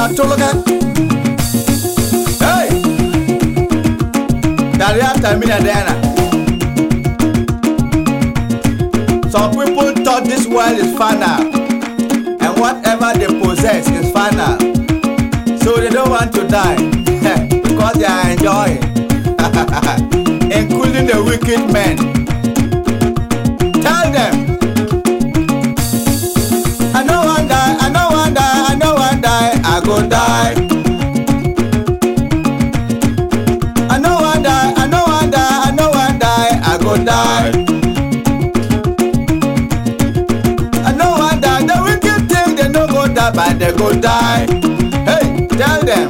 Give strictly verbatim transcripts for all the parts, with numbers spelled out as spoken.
na tologa. Hey, Daria Tamina Diana. Some people thought this world is final, and whatever they possess is final. So they don't want to die because they are enjoying, including the wicked men. Tell them, I know one die, I know one die, I know one die, I go die. I know one die, I know one die, I know one die, I go die. I know one die, the wicked thing they no go die, but they go die. Hey, tell them.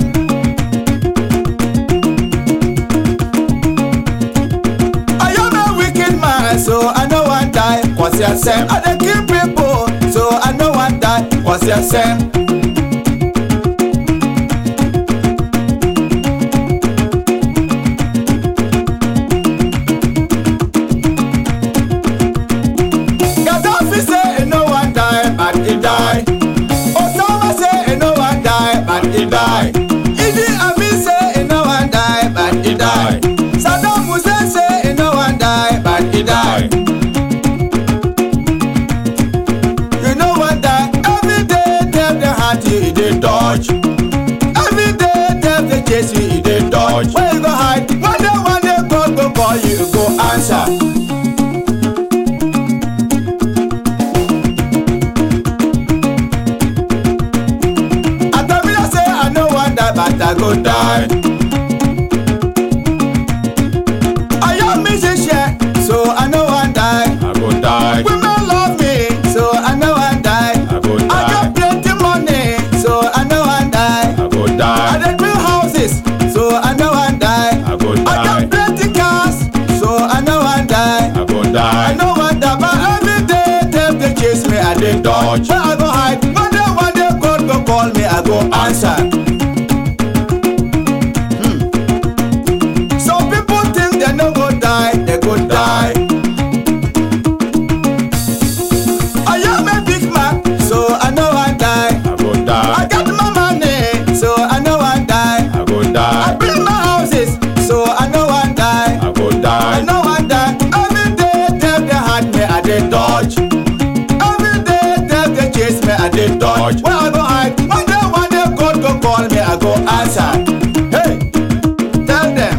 I am a wicked man, so I know one die, cause you're same. I don't kill people, so I know one die, cause you're same. Gaddafi say no one die, but he die. Osama say no one die, but he die. Idi Amin say no one die, but he die. Saddam Hussein say no one die, but he die. You know what die? Every day tell the heart you dey dodge. Every day tell the chase you dey dodge. Where you go hide? One day one day God go call you, you go answer. But I go die. I am musician, so I know I die. I go die. Women love me, so I know I die. I go die. I got plenty money, so I know I die. I go I die. dey build houses, so I know I die. I go I die. got plenty cars, so I know I die. I go I die. know I die, but every day them they chase me, I dey dodge. Where I go hide? One day, one day God go call me, I go answer. They go die. I am a big man, so I know I die. I go I die. got my money, so I know I die. I go I die. build my houses, so I know I die. I go I die. know I die. Every day them they hide me, I dey dodge. Every day them they chase me, I dey dodge. Where I go hide? One day, one day God go call me, I go answer. Hey, tell them.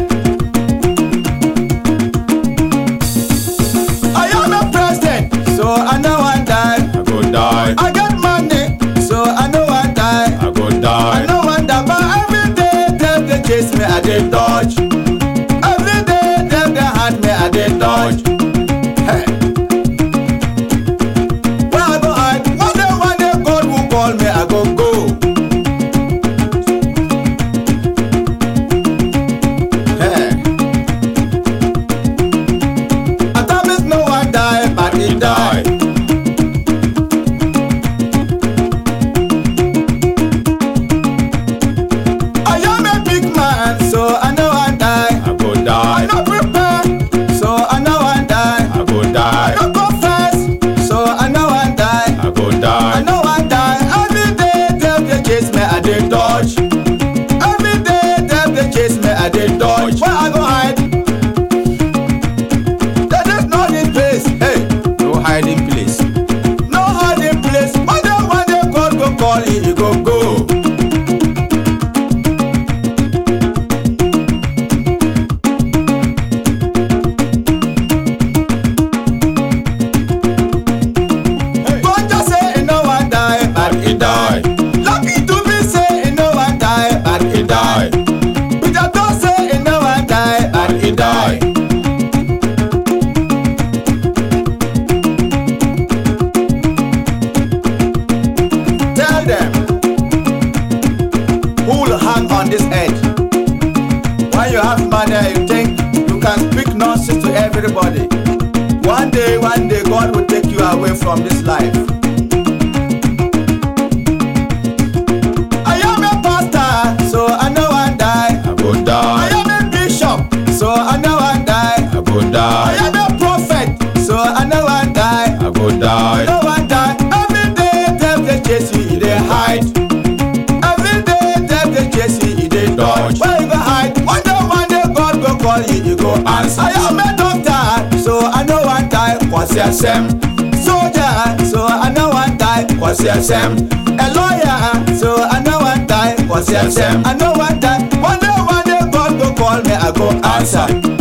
So I know I die. I go die. I got money, so I know I die. I go I die. know I die, but every day them they chase me, I dey dodge. Every day them they hide me, I dey dodge. Hey, where I go hide? One day, one day God will call me, I go go. Hey, I thought there's no one die, but he die. I am a big man, so I know I die. I go I die. no prepare, so I know I die. I go I die. no confess, so I know I die. I go I die. know I die. Every day them they chase me, I dey dodge. Every day them they chase me, I dey dodge. Where I go hide? There is no hiding place. Hey, no hiding place. No hiding place. One day, one day God go call you, you go go. God just say he no one die, but he die. Lucky to be say he no one die, but he die. Peter don't say he no one die, but he die. Tell them who will hang on this edge. When you have money, you think you can speak nonsense to everybody. One day, one day, God will take you away from this life. I am a pastor, so I know I die. I go I die. am a bishop, so I know I die. I go I die. am a prophet, so I know I die. I go I die. know I die. Every day, them they chase you, they hide. Every dodge. Where you go hide? One day, one day, God go call you, you go answer. I am a doctor, so I know one time was your same. Soldier, so I know one time was your same. A lawyer, so I know one time was your same. I know one time, one day, one day, God go call me, I go answer.